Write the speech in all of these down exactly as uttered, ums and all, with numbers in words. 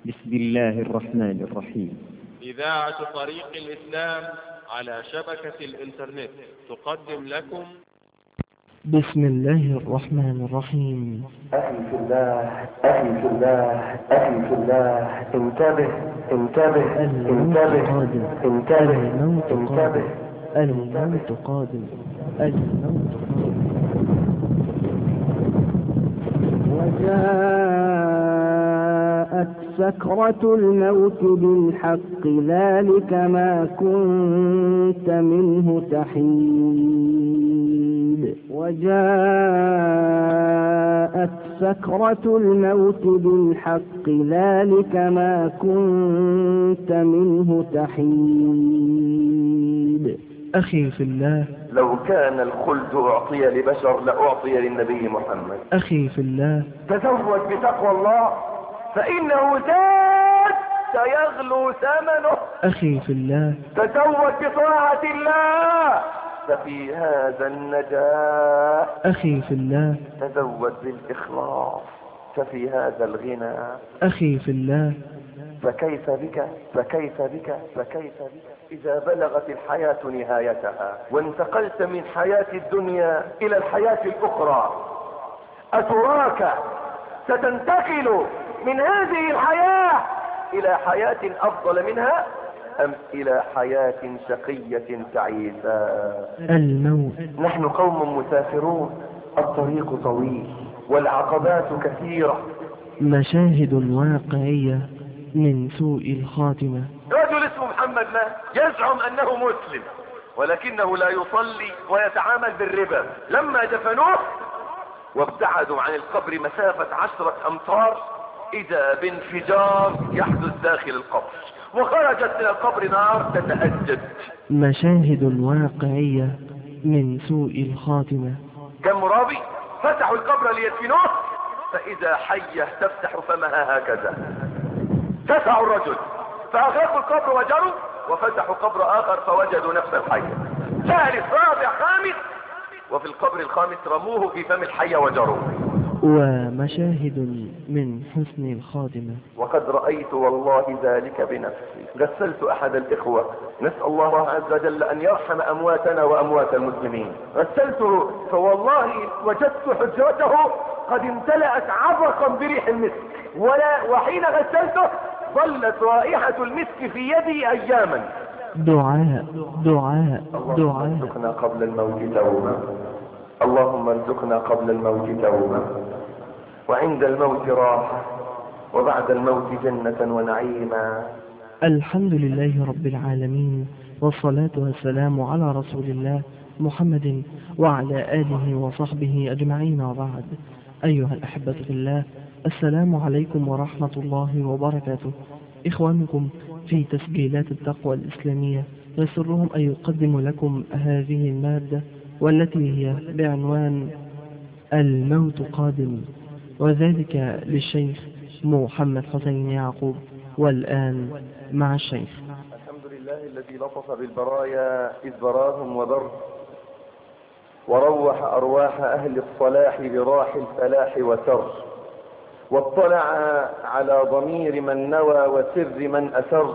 بسم الله الرحمن الرحيم. إذاعة طريق الإسلام على شبكة الإنترنت تقدم لكم بسم الله الرحمن الرحيم. أخي في الله، أخي في الله، أخي في الله، انتبه انتبه انتبه انتبه انتبه الموت قادم، الموت قادم. وجاءت سكرة الموت بالحق، ذلك ما كنت منه تحيد. وجاءت سكرة الموت بالحق، ذلك ما كنت منه تحيد. أخي في الله، لو كان الخلد أعطي لبشر لأعطي للنبي محمد. أخي في الله، تزود بتقوى الله فإنه زاد سيغلو ثمنه. أخي في الله، تزود بطاعة الله ففي هذا النجاة. أخي في الله، تزود بالإخلاص ففي هذا الغنى. أخي في الله، فكيف بك فكيف بك فكيف بك إذا بلغت الحياة نهايتها وانتقلت من حياة الدنيا إلى الحياة الأخرى، أتراك ستنتقل من هذه الحياة إلى حياة أفضل منها أم إلى حياة شقية تعيسة؟ الموت. نحن قوم مسافرون، الطريق طويل والعقبات كثيرة. مشاهد واقعية من سوء الخاتمة. رجل اسمه محمد ما يزعم أنه مسلم ولكنه لا يصلي ويتعامل بالربا. لما دفنوه وابتعدوا عن القبر مسافة عشرة أمتار إذا بانفجار يحدث داخل القبر وخرجت من القبر نار تتأجج. مشاهد واقعية من سوء الخاتمة. كم مرابي فتحوا القبر ليدفنوه فإذا حية تفتح فمها هكذا. دفعوا الرجل فأغلقوا القبر وجروا وفتحوا قبر آخر فوجدوا نفس الحية. ثالث رابع خامس وفي القبر الخامس رموه في فم الحية وجروا. ومشاهد من حسن الخاتمة. وقد رأيت والله ذلك بنفسي. غسلت أحد الإخوة، نسأل الله عز وجل أن يرحم أمواتنا وأموات المسلمين. غسلته فوالله وجدت حجرته قد امتلأت عبقا بريح المسك، ولا وحين غسلته ظلت رائحة المسك في يدي أياما. دعاء دعاء اللهم ارزقنا قبل الموت توبة، اللهم ارزقنا قبل الموت توبة، وعند الموت راحة، وبعد الموت جنة ونعيما. الحمد لله رب العالمين، والصلاة والسلام على رسول الله محمد وعلى آله وصحبه أجمعين، وبعد. أيها الأحبة في الله، السلام عليكم ورحمة الله وبركاته. إخوانكم في تسجيلات التقوى الإسلامية يسرهم أن يقدموا لكم هذه المادة، والتي هي بعنوان الموت قادم، وذلك للشيخ محمد حسين يعقوب. والآن مع الشيخ. الحمد لله الذي لطف بالبرايا إذ براهم وبر، وروح أرواح أهل الصلاح براح الفلاح وسر، واطلع على ضمير من نوى وسر من أسر،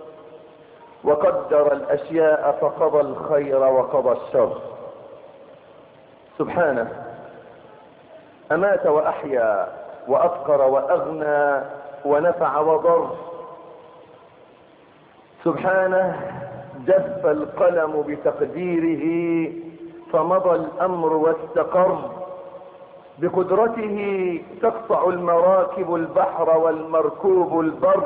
وقدر الأشياء فقضى الخير وقضى الشر. سبحانه أمات وأحيا وأفقر وأغنى ونفع وضر. سبحانه جف القلم بتقديره فمضى الأمر واستقر. بقدرته تقطع المراكب البحر والمركوب البر.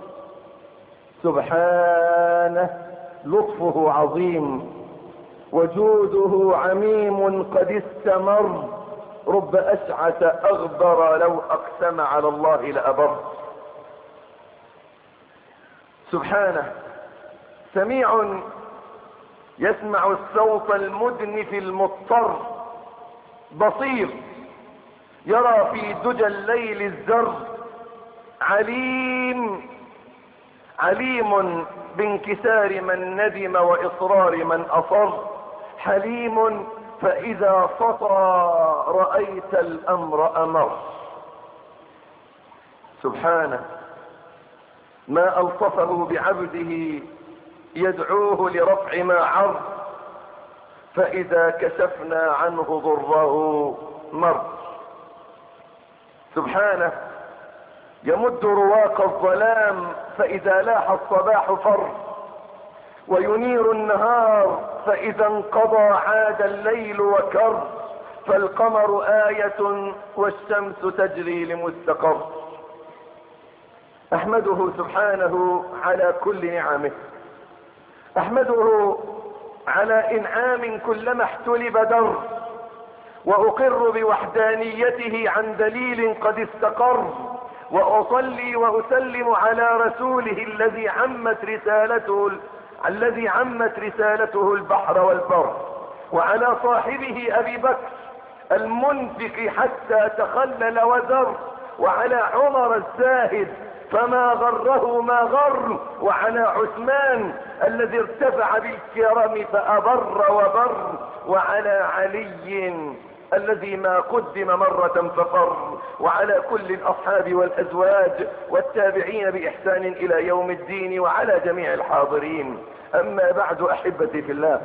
سبحانه لطفه عظيم وجوده عميم قد استمر. رب أشعث أغبر لو أقسم على الله لأبر. سبحانه سميع يسمع الصوت المدنف المضطر. بصير يرى في دجى الليل الزر. عليم عليم بانكسار من ندم وإصرار من أصر. حليم فإذا سطى رأيت الأمر أمر. سبحانه ما ألطفه بعبده يدعوه لرفع ما عر، فإذا كشفنا عنه ضره مر. سبحانه يمد رواق الظلام فإذا لاح الصباح فر، وينير النهار فإذا انقضى عاد الليل وكر، فالقمر آية والشمس تجري لمستقر. أحمده سبحانه على كل نعمه، أحمده على إنعام كلما احتلب در، وأقر بوحدانيته عن دليل قد استقر، وأصلي وأسلم على رسوله الذي عمت رسالته الذي عمت رسالته البحر والبر، وعلى صاحبه أبي بكر المنفق حتى تخلل وزر، وعلى عمر الزاهد فما غره ما غر، وعلى عثمان الذي ارتفع بالكرم فأبر وبر، وعلى علي الذي ما قدم مرة فقر، وعلى كل الأصحاب والأزواج والتابعين بإحسان إلى يوم الدين، وعلى جميع الحاضرين. أما بعد أحبتي في الله،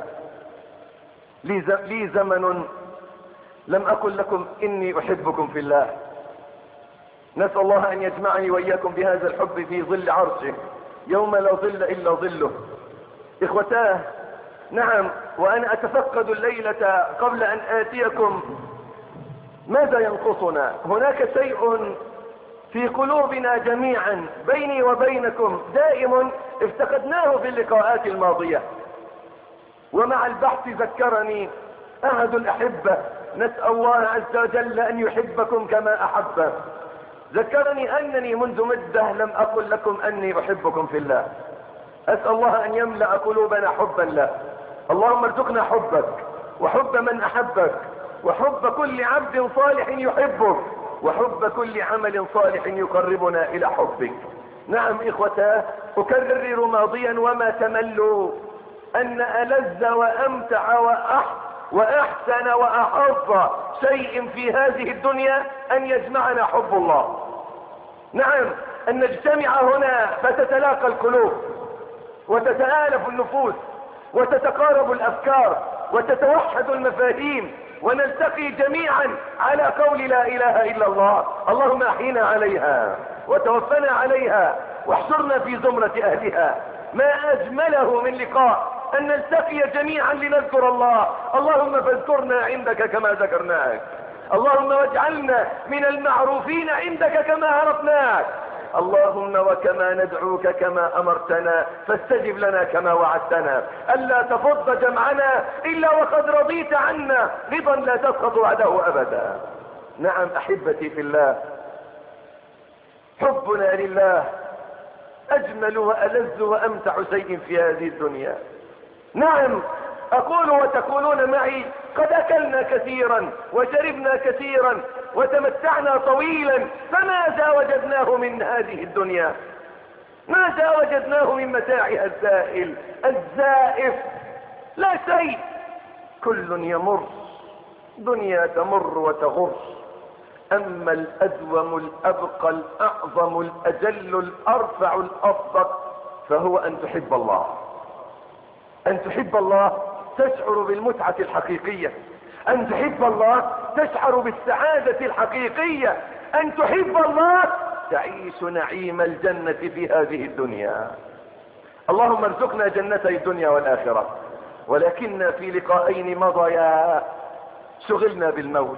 لي زمن لم أقل لكم إني أحبكم في الله. نسأل الله أن يجمعني وإياكم بهذا الحب في ظل عرشه يوم لا ظل إلا ظله. إخوتاه، نعم، وأنا أتفقد الليلة قبل أن آتيكم ماذا ينقصنا. هناك شيء في قلوبنا جميعا بيني وبينكم دائم افتقدناه في اللقاءات الماضية، ومع البحث ذكرني أحد الأحبة، نسأل الله عز وجل أن يحبكم كما أحبه، ذكرني أنني منذ مدة لم أقل لكم أني أحبكم في الله. أسأل الله أن يملأ قلوبنا حبا له. اللهم ارزقنا حبك وحب من أحبك، وحب كل عبد صالح يحبك، وحب كل عمل صالح يقربنا إلى حبك. نعم إخوتاه، أكرر ماضيا وما تملوا أن ألذ وأمتع وأح وأحسن وأحظ شيء في هذه الدنيا أن يجمعنا حب الله. نعم، أن نجتمع هنا فتتلاقى القلوب وتتآلف النفوس وتتقارب الأفكار وتتوحد المفاهيم، ونلتقي جميعا على قول لا إله إلا الله. اللهم أحينا عليها وتوفنا عليها واحشرنا في زمرة أهلها. ما أجمله من لقاء أن نلتقي جميعا لنذكر الله. اللهم فاذكرنا عندك كما ذكرناك، اللهم واجعلنا من المعروفين عندك كما عرفناك، اللهم وكما ندعوك كما أمرتنا فاستجب لنا كما وعدتنا، ألا تفض جمعنا إلا وقد رضيت عنا رضا لا تسخط بعده أبدا. نعم أحبتي في الله، حبنا لله أجمل وألذ وأمتع شيء في هذه الدنيا. نعم، أقول وتقولون معي قد أكلنا كثيرا وشربنا كثيرا وتمتعنا طويلا، فماذا وجدناه من هذه الدنيا؟ ماذا وجدناه من متاعها الزائل الزائف؟ لا شيء، كل يمر، دنيا تمر وتغر. أما الأدوم الأبقى الأعظم الأجل الأرفع الأصدق فهو أن تحب الله. أن تحب الله تشعر بالمتعة الحقيقية، أن تحب الله تشعر بالسعادة الحقيقية، أن تحب الله تعيش نعيم الجنة في هذه الدنيا. اللهم ارزقنا جنتي الدنيا والآخرة. ولكن في لقاءين مضيا شغلنا بالموت،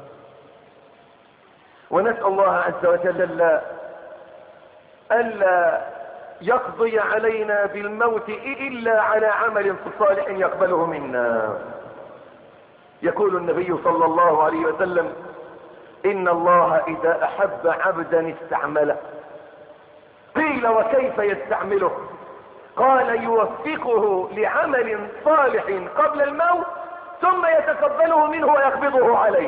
ونسأل الله عز وجل ألا يقضي علينا بالموت إلا على عمل صالح يقبله منا. يقول النبي صلى الله عليه وسلم: إن الله إذا أحب عبدا استعمله. قيل: وكيف يستعمله؟ قال: يوفقه لعمل صالح قبل الموت ثم يتقبله منه ويقبضه عليه.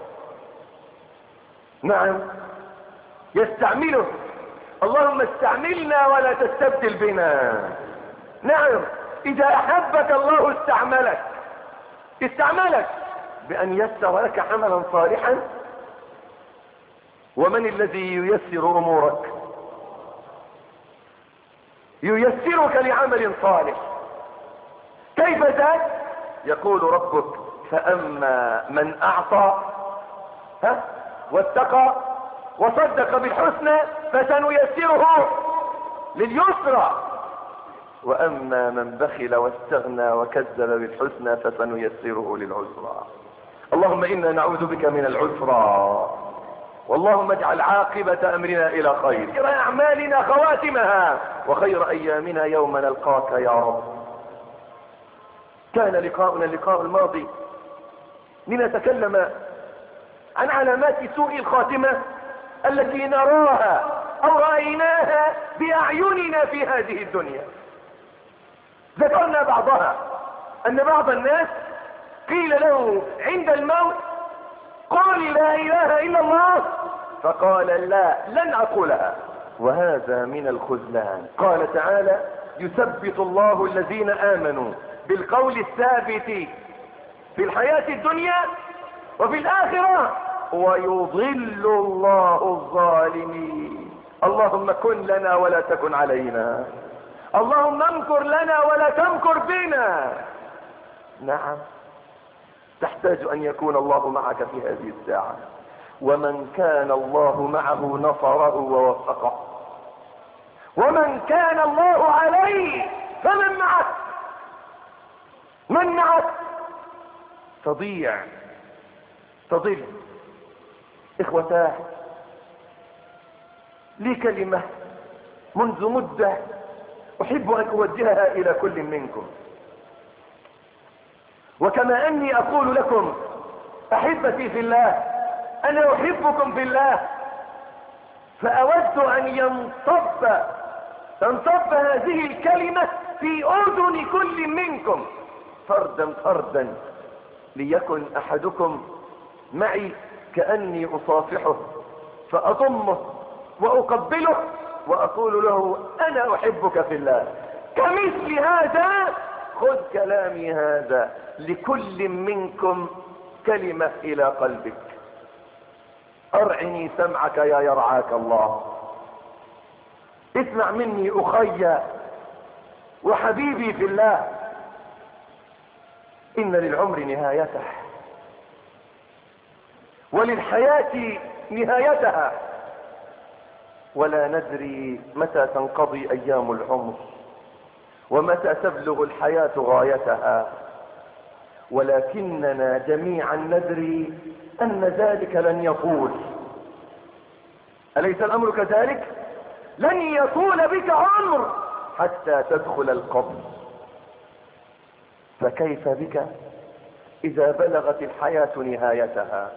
نعم، يستعمله. اللهم استعملنا ولا تستبدل بنا. نعم، إذا أحبك الله استعملك استعملك بأن يسر لك عملا صالحا. ومن الذي ييسر أمورك؟ ييسرك لعمل صالح. كيف ذاك؟ يقول ربك فأما من أعطى ها واتقى وصدق بالحسنى فسنيسره لليسرى، وأما من بخل واستغنى وكذب بالحسنى فسنيسره للعسرى. اللهم إنا نعوذ بك من العسرى، واللهم اجعل عاقبة أمرنا إلى خير، خير أعمالنا خواتمها، وخير أيامنا يوم نلقاك يا رب. كان لقاؤنا اللقاء الماضي لنتكلم عن علامات سوء الخاتمة التي نراها أو رأيناها بأعيننا في هذه الدنيا. ذكرنا بعضها، أن بعض الناس قيل له عند الموت قل لا إله إلا الله، فقال لا لن أقولها، وهذا من الخذلان. قال تعالى يثبت الله الذين آمنوا بالقول الثابت في الحياة الدنيا وفي الآخرة ويضل الله الظالمين. اللهم كن لنا ولا تكن علينا، اللهم امكر لنا ولا تمكر بنا. نعم، تحتاج ان يكون الله معك في هذه الساعة، ومن كان الله معه نصره ووفقه، ومن كان الله عليه فمن معك؟ من معك؟ تضيع تضل. اخوتاه، لي كلمة منذ مدة احب ان اوجهها الى كل منكم، وكما اني اقول لكم احبتي في الله، انا احبكم في الله، فاود ان ينصب تنصب هذه الكلمة في اذن كل منكم فردا فردا، ليكن احدكم معي كأني اصافحه فاضمه واقبله واقول له انا احبك في الله. كمثل هذا خذ كلامي هذا لكل منكم كلمة الى قلبك. ارعني سمعك يا يرعاك الله، اسمع مني اخي وحبيبي في الله، ان للعمر نهايته وللحياة نهايتها، ولا ندري متى تنقضي ايام العمر ومتى تبلغ الحياة غايتها، ولكننا جميعا ندري ان ذلك لن يطول. اليس الامر كذلك؟ لن يطول بك عمر حتى تدخل القبر، فكيف بك اذا بلغت الحياة نهايتها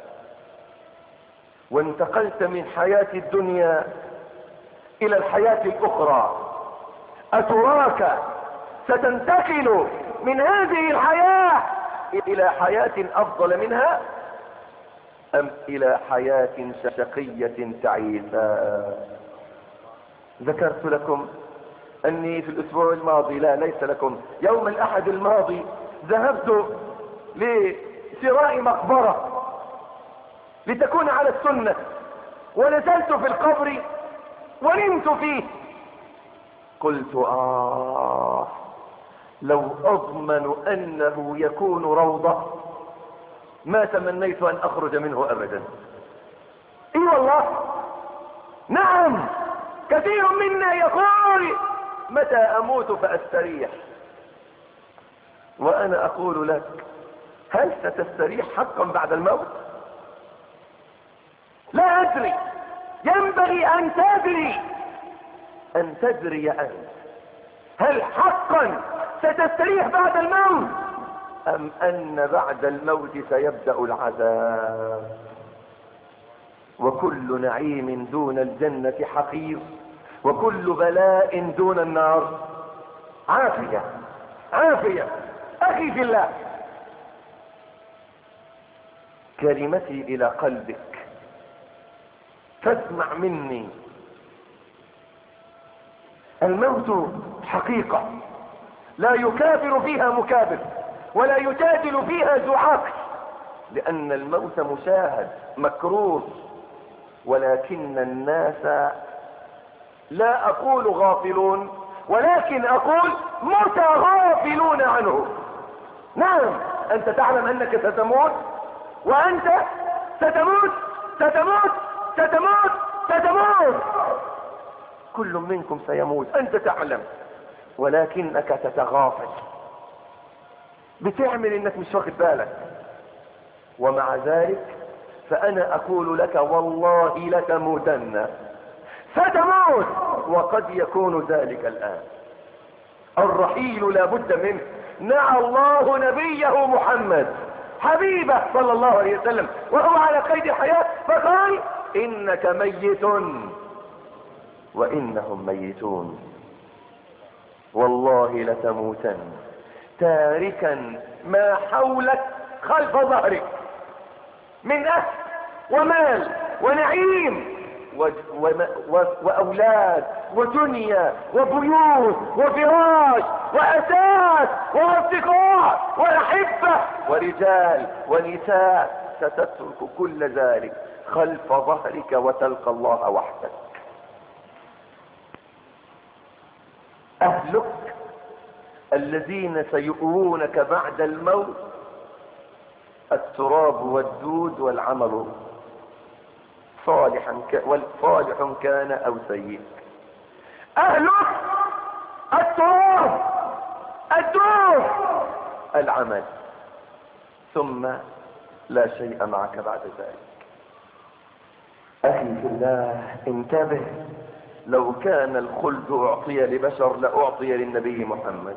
وانتقلت من حياة الدنيا الى الحياة الاخرى؟ اتراك ستنتقل من هذه الحياة الى حياة افضل منها، ام الى حياة شقية تعيسة؟ ذكرت لكم اني في الاسبوع الماضي، لا ليس لكم، يوم الاحد الماضي ذهبت لشراء مقبرة لتكون على السنة، ونزلت في القبر ونمت فيه. قلت آه لو أضمن أنه يكون روضة ما تمنيت أن أخرج منه أبدا. إي والله، نعم، كثير منا يقول متى أموت فأستريح، وأنا أقول لك هل ستستريح حقا بعد الموت؟ لا أدري، ينبغي أن تدري أن تدري أنت هل حقا ستستريح بعد الموت، أم أن بعد الموت سيبدأ العذاب؟ وكل نعيم دون الجنة حقير، وكل بلاء دون النار عافية. عافية أخي في الله، كلمتي إلى قلبك فاسمع مني. الموت حقيقة لا يكابر فيها مكابر ولا يجادل فيها ذو عقل، لأن الموت مشاهد مكروه، ولكن الناس لا أقول غافلون ولكن اقول متغافلون عنه. نعم، انت تعلم انك ستموت، وانت ستموت ستموت ستموت ستموت كل منكم سيموت، انت تعلم، ولكنك تتغافل، بتعمل انك مش واخد بالك. ومع ذلك فانا اقول لك والله لتموتن، ستموت، وقد يكون ذلك الان. الرحيل لا بد منه. نعى الله نبيه محمد حبيبه صلى الله عليه وسلم وهو على قيد الحياة فقال انك ميت وانهم ميتون، والله لتموتن تاركا ما حولك خلف ظهرك من أهل ومال ونعيم و... و... و... وأولاد ودنيا وبيوت وفراش وأساس وأصدقاء وأحبة ورجال ونساء، ستترك كل ذلك خلف ظهرك وتلقى الله وحدك. أهلك الذين سيؤونك بعد الموت التراب والدود والعمل، صالحا ك... والصالح كان او سيء. اهلك التراب الدود العمل، ثم لا شيء معك بعد ذلك. اخي في الله انتبه، لو كان الخلد اعطي لبشر لاعطي للنبي محمد.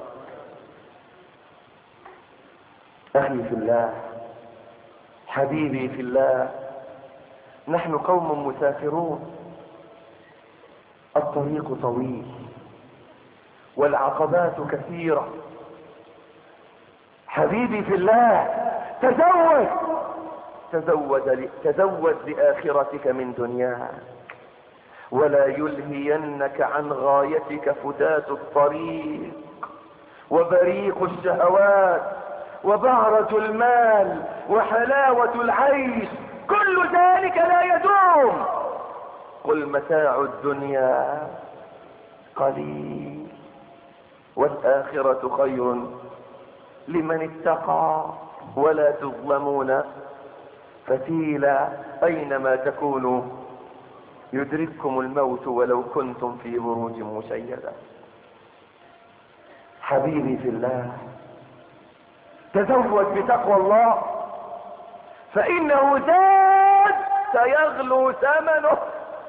اخي في الله، حبيبي في الله، نحن قوم مسافرون، الطريق طويل والعقبات كثيرة. حبيبي في الله، تزود تزود ل... تزود لآخرتك من دنياك، ولا يلهينك عن غايتك فتات الطريق وبريق الشهوات وبهرة المال وحلاوة العيش، كل ذلك لا يدوم. قل متاع الدنيا قليل والآخرة خير لمن اتقى ولا تظلمون فتيلا. أينما تكونوا يدرككم الموت ولو كنتم في بروج مشيدة. حبيبي في الله، تزود بتقوى الله، فإنه زاد سيغلو ثمنه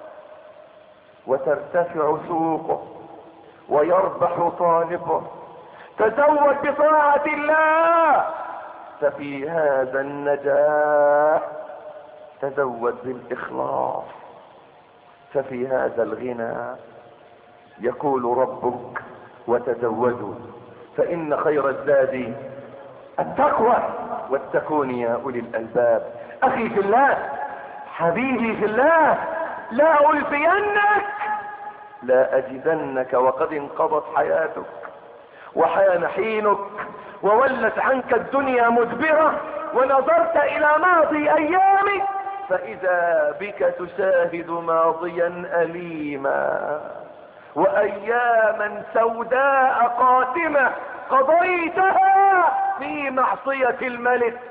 وترتفع سوقه ويربح طالبه. تزود بطاعة الله ففي هذا النجاح، تزود بالإخلاص ففي هذا الغنى. يقول ربك وتزودوا فإن خير الزاد التقوى واتقون يا أولي الألباب. أخي في الله، حبيبي في الله، لا ألفينك، لا أجدنك وقد انقضت حياتك وحان حينك وولت عنك الدنيا مدبرة ونظرت إلى ماضي أيامك فإذا بك تشاهد ماضيا أليما وأياما سوداء قاتمة قضيتها في معصية الملك.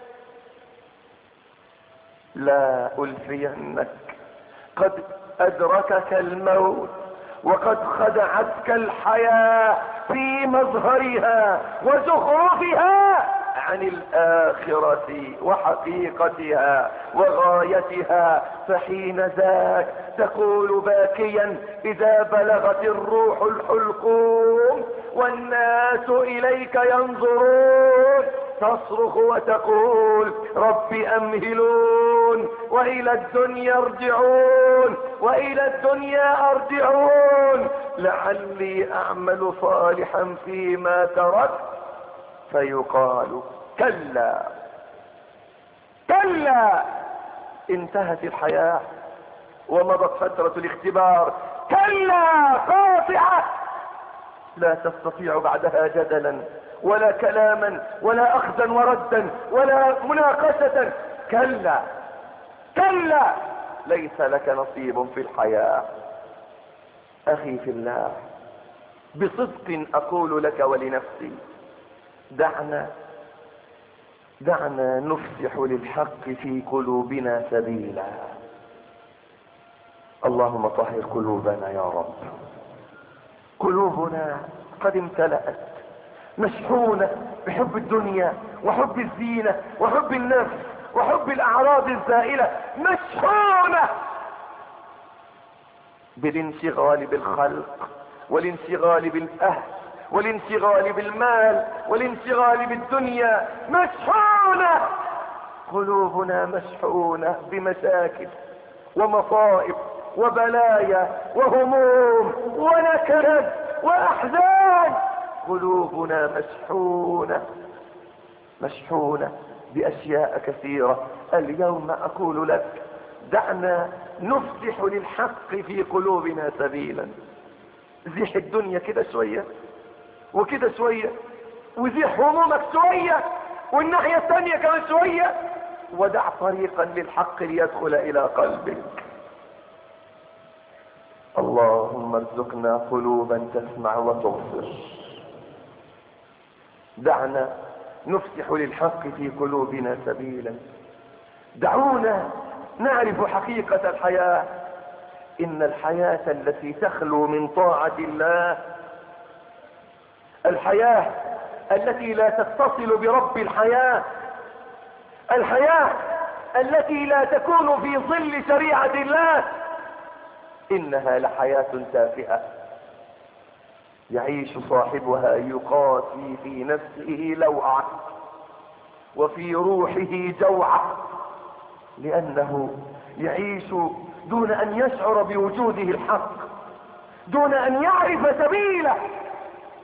لا ألفينك، قد أدركك الموت وقد خدعتك الحياة في مظهرها وزخرفها عن الآخرة وحقيقتها وغايتها. فحين ذاك تقول باكيا إذا بلغت الروح الحلقوم والناس إليك ينظرون، تصرخ وتقول رب أمهلون وإلى الدنيا ارجعون وإلى الدنيا ارجعون لعلي أعمل صالحا فيما تركت. فيقال كلا كلا، انتهت الحياة ومضت فترة الاختبار. كلا قاطعة، لا تستطيع بعدها جدلا ولا كلاما ولا أخذا وردا ولا مناقشة. كلا كلا، ليس لك نصيب في الحياة. أخي في الله، بصدق اقول لك ولنفسي، دعنا دعنا نفسح للحق في قلوبنا سبيلا. اللهم طهر قلوبنا يا رب. قلوبنا قد امتلأت مشحونة بحب الدنيا وحب الزينة وحب النفس وحب الاعراض الزائلة، مشحونة بالانشغال بالخلق والانشغال بالاهل والانشغال بالمال والانشغال بالدنيا، مشحونة. قلوبنا مشحونة بمشاكل ومصائب وبلايا وهموم ونكد واحزان. قلوبنا مشحونة مشحونة باشياء كثيرة. اليوم اقول لك دعنا نفسح للحق في قلوبنا سبيلا. زيح الدنيا كده شوية وكده شوية، وزيح همومك شوية والناحية الثانية كمان شوية، ودع طريقا للحق ليدخل الى قلبك. اللهم ارزقنا قلوبا تسمع وتبصر. دعنا نفسح للحق في قلوبنا سبيلا. دعونا نعرف حقيقة الحياة. إن الحياة التي تخلو من طاعة الله، الحياة التي لا تتصل برب الحياة، الحياة التي لا تكون في ظل شريعة الله، إنها لحياة تافهة يعيش صاحبها يقاسي في نفسه لوعة وفي روحه جوعة، لأنه يعيش دون أن يشعر بوجوده الحق، دون أن يعرف سبيله،